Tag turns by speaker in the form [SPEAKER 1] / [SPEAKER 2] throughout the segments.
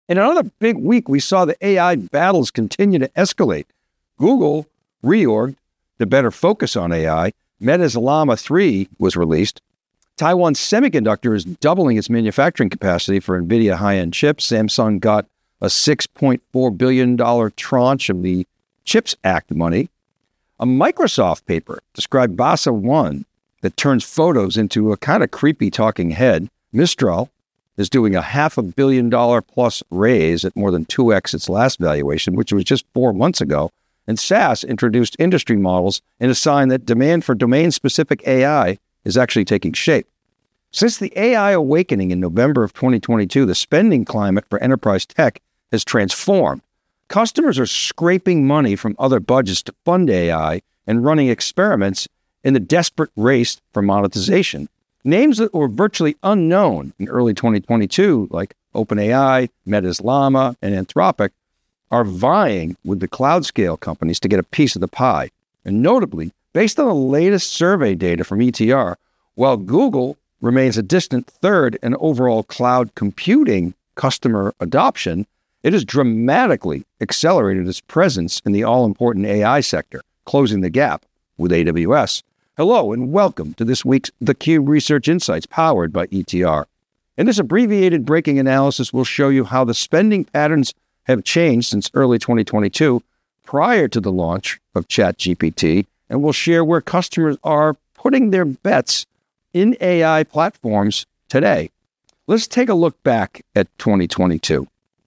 [SPEAKER 1] In another big week, we saw the AI battles continue to escalate. Google reorged to better focus on AI. Meta's Llama 3 was released. Taiwan Semiconductor is doubling its manufacturing capacity for NVIDIA high-end chips. Samsung got a $6.4 billion tranche of the CHIPS Act money. A Microsoft paper described Basa 1 that turns photos into a kind of creepy talking head. Mistral is doing a $500 million plus raise at more than 2x its last valuation, which was just 4 months ago. And SAS introduced industry models in a sign that demand for domain-specific AI is actually taking shape. Since the AI awakening in November of 2022, the spending climate for enterprise tech has transformed. Customers are scraping money from other budgets to fund AI and running experiments in the desperate race for monetization. Names that were virtually unknown in early 2022, like OpenAI, Meta's Llama, and Anthropic, are vying with the cloud scale companies to get a piece of the pie. And notably, based on the latest survey data from ETR, while Google remains a distant third in overall cloud computing customer adoption, it has dramatically accelerated its presence in the all-important AI sector, closing the gap with AWS. Hello and welcome to this week's theCUBE Research Insights powered by ETR. In this abbreviated breaking analysis, we'll show you how the spending patterns have changed since early 2022, prior to the launch of ChatGPT, and we'll share where customers are putting their bets in AI platforms today. Let's take a look back at 2022.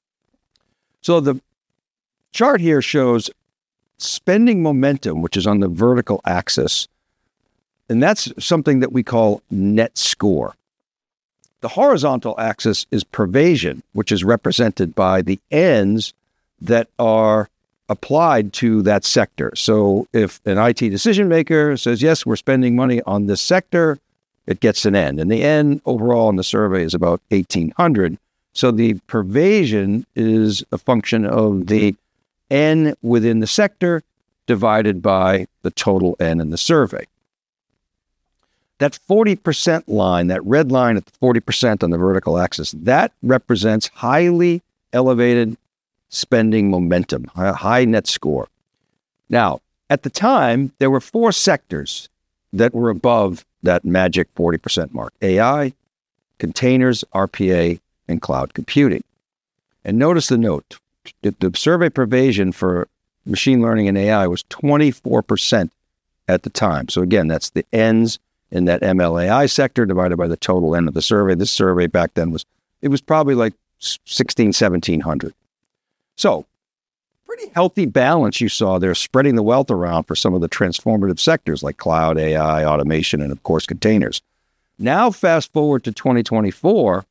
[SPEAKER 1] So the chart here shows spending momentum, which is on the vertical axis, and that's something that we call net score. The horizontal axis is pervasion, which is represented by the ends that are applied to that sector. So if an IT decision maker says, yes, we're spending money on this sector, it gets an N. And the N overall in the survey is about 1,800. So the pervasion is a function of the N within the sector divided by the total N in the survey. That 40% line, that red line at the 40% on the vertical axis, that represents highly elevated spending momentum, high net score. Now, at the time, there were 4 sectors that were above that magic 40% mark: AI, containers, RPA, and cloud computing. And notice the note. The survey pervasion for machine learning and AI was 24% at the time. So again, that's the N's in that MLAI sector divided by the total N of the survey. This survey back then was probably like 1,1700. So pretty healthy balance you saw there, spreading the wealth around for some of the transformative sectors like cloud, AI, automation, and of course, containers. Now, fast forward to 2024,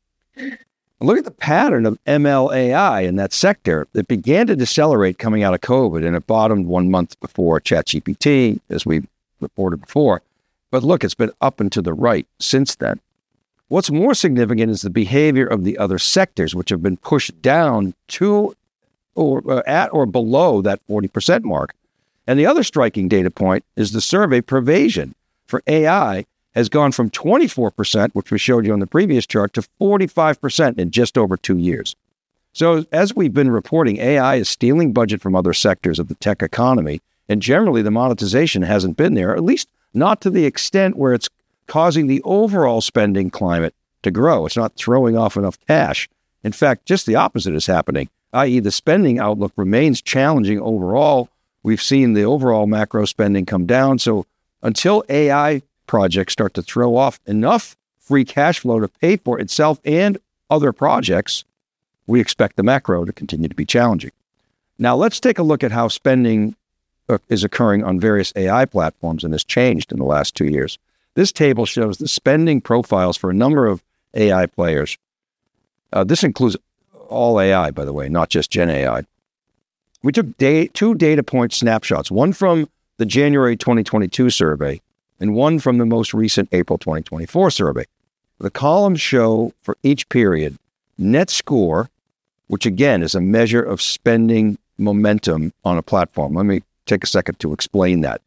[SPEAKER 1] look at the pattern of MLAI in that sector. It began to decelerate coming out of COVID, and it bottomed 1 month before ChatGPT, as we reported before. But look, it's been up and to the right since then. What's more significant is the behavior of the other sectors, which have been pushed down to or at or below that 40% mark. And the other striking data point is the survey pervasion for AI has gone from 24%, which we showed you on the previous chart, to 45% in just over 2 years. So as we've been reporting, AI is stealing budget from other sectors of the tech economy, and generally the monetization hasn't been there, at least not to the extent where it's causing the overall spending climate to grow. It's not throwing off enough cash. In fact, just the opposite is happening, i.e. the spending outlook remains challenging overall. We've seen the overall macro spending come down. So until AI projects start to throw off enough free cash flow to pay for itself and other projects, we expect the macro to continue to be challenging. Now let's take a look at how spending is occurring on various AI platforms and has changed in the last 2 years. This table shows the spending profiles for a number of AI players. This includes all AI, by the way, not just Gen AI. We took 2 data point snapshots, one from the January 2022 survey and one from the most recent April 2024 survey. The columns show for each period net score, which again is a measure of spending momentum on a platform. Let me take a second to explain that.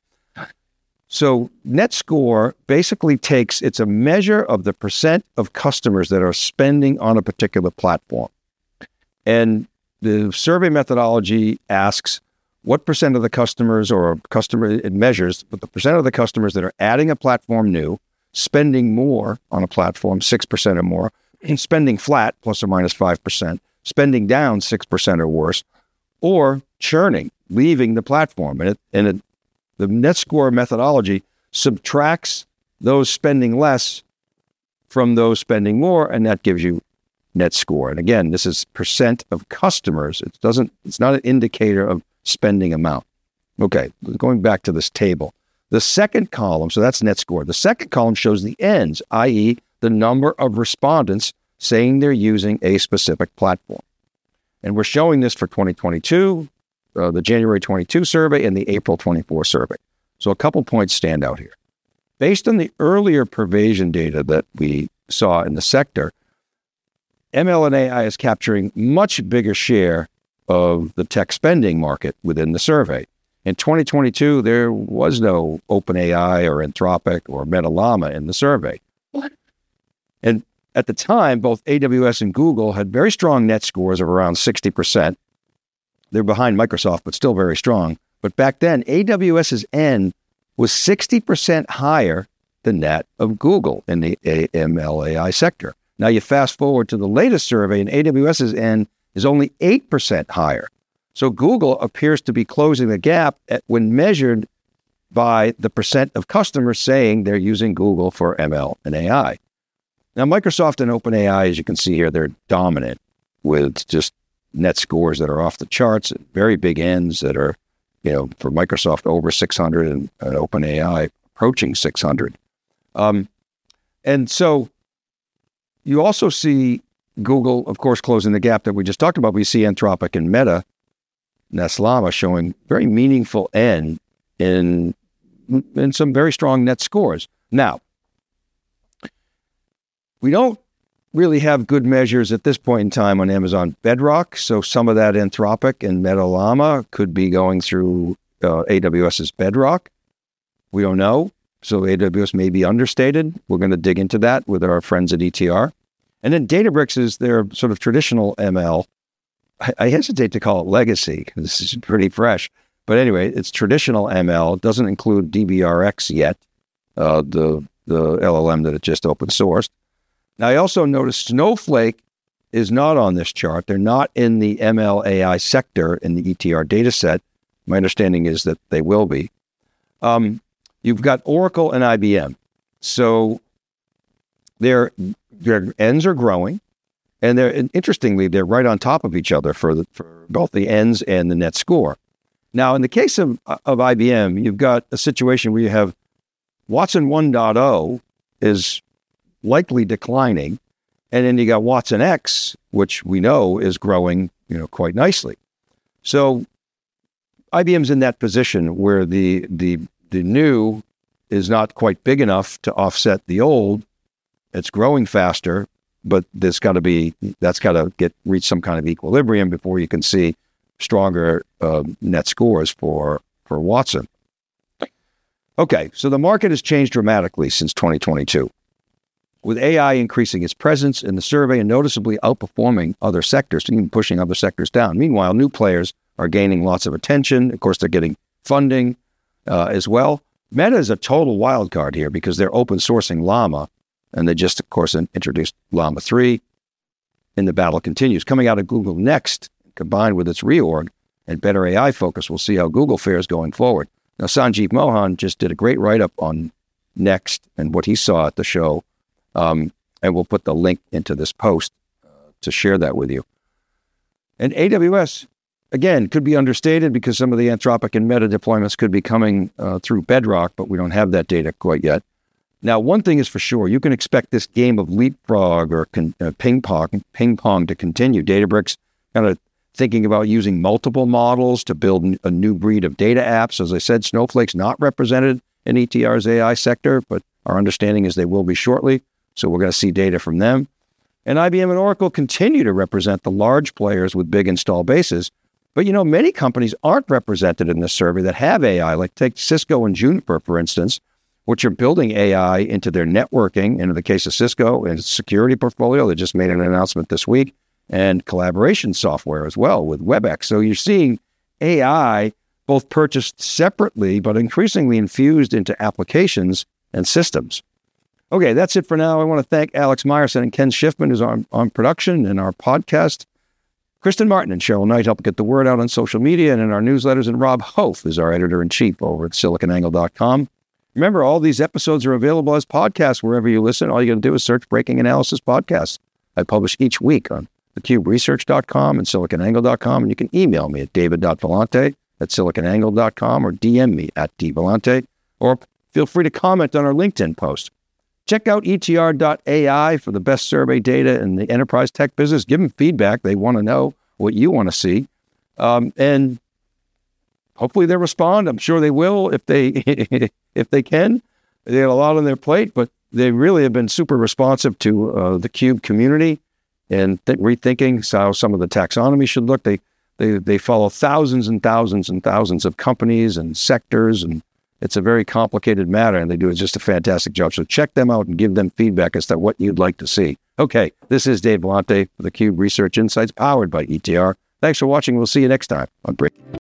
[SPEAKER 1] So net score basically it's a measure of the percent of customers that are spending on a particular platform. And the survey methodology asks what percent of the customers or customer, it measures, but the percent of the customers that are adding a platform new, spending more on a platform, 6% or more, and spending flat, plus or minus 5%, spending down 6% or worse, or churning, leaving the platform. And the net score methodology subtracts those spending less from those spending more, and that gives you net score. And again, this is percent of customers. It's not an indicator of spending amount. Okay, going back to this table. The second column, so that's net score. The second column shows the ends, i.e. the number of respondents saying they're using a specific platform. And we're showing this for 2022, the January 22 survey and the April 24 survey. So a couple points stand out here. Based on the earlier pervasion data that we saw in the sector, ML and AI is capturing much bigger share of the tech spending market within the survey. In 2022, there was no OpenAI or Anthropic or Meta Llama in the survey. What? And at the time, both AWS and Google had very strong net scores of around 60%. They're behind Microsoft, but still very strong. But back then, AWS's N was 60% higher than that of Google in the ML AI sector. Now you fast forward to the latest survey, and AWS's N is only 8% higher. So Google appears to be closing the gap when measured by the percent of customers saying they're using Google for ML and AI. Now, Microsoft and OpenAI, as you can see here, they're dominant with just net scores that are off the charts, very big ends that are, for Microsoft over 600 and OpenAI approaching 600. And so you also see Google, of course, closing the gap that we just talked about. We see Anthropic and Meta, Llama showing very meaningful N in some very strong net scores. Now, we don't really have good measures at this point in time on Amazon Bedrock, so some of that Anthropic and Meta Llama could be going through AWS's Bedrock. We don't know, so AWS may be understated. We're going to dig into that with our friends at ETR. And then Databricks is their sort of traditional ML. I hesitate to call it legacy. This is pretty fresh. But anyway, it's traditional ML. It doesn't include DBRX yet, the LLM that it just open sourced. Now, I also noticed Snowflake is not on this chart. They're not in the ML AI sector in the ETR data set. My understanding is that they will be. You've got Oracle and IBM. So their ends are growing. And interestingly, they're right on top of each other for both the ends and the net score. Now, in the case of IBM, you've got a situation where you have Watson 1.0 is likely declining, and then you got Watson X, which we know is growing, quite nicely. So IBM's in that position where the new is not quite big enough to offset the old. It's growing faster, but that's got to reach some kind of equilibrium before you can see stronger net scores for Watson. Okay, so the market has changed dramatically since 2022, with AI increasing its presence in the survey and noticeably outperforming other sectors, even pushing other sectors down. Meanwhile, new players are gaining lots of attention. Of course, they're getting funding as well. Meta is a total wild card here because they're open sourcing Llama, and they just, of course, introduced Llama 3, and the battle continues. Coming out of Google Next, combined with its reorg and better AI focus, we'll see how Google fares going forward. Now, Sanjeev Mohan just did a great write-up on Next and what he saw at the show, and we'll put the link into this post to share that with you. And AWS, again, could be understated because some of the Anthropic and Meta deployments could be coming through Bedrock, but we don't have that data quite yet. Now, one thing is for sure, you can expect this game of leapfrog or ping pong to continue. Databricks kind of thinking about using multiple models to build a new breed of data apps. As I said, Snowflake's not represented in ETR's AI sector, but our understanding is they will be shortly. So we're going to see data from them. And IBM and Oracle continue to represent the large players with big install bases. But, many companies aren't represented in this survey that have AI, like take Cisco and Juniper, for instance, which are building AI into their networking, and in the case of Cisco, and its security portfolio. They just made an announcement this week. and collaboration software as well with WebEx. So you're seeing AI both purchased separately, but increasingly infused into applications and systems. Okay, that's it for now. I want to thank Alex Myerson and Ken Schiffman, who's on production and our podcast. Kristen Martin and Cheryl Knight help get the word out on social media and in our newsletters, and Rob Hof is our editor-in-chief over at siliconangle.com. Remember, all these episodes are available as podcasts wherever you listen. All you got to do is search Breaking Analysis Podcasts. I publish each week on thecuberesearch.com and siliconangle.com, and you can email me at david.vellante@siliconangle.com or DM me at dvellante, or feel free to comment on our LinkedIn post. Check out ETR.ai for the best survey data in the enterprise tech business. Give them feedback. They want to know what you want to see. And hopefully they'll respond. I'm sure they will if they if they can. They had a lot on their plate, but they really have been super responsive to the Cube community and rethinking how some of the taxonomy should look. They follow thousands and thousands and thousands of companies and sectors, and it's a very complicated matter, and they do just a fantastic job. So check them out and give them feedback as to what you'd like to see. Okay, this is Dave Vellante for theCUBE Research Insights, powered by ETR. Thanks for watching. We'll see you next time on Breaking.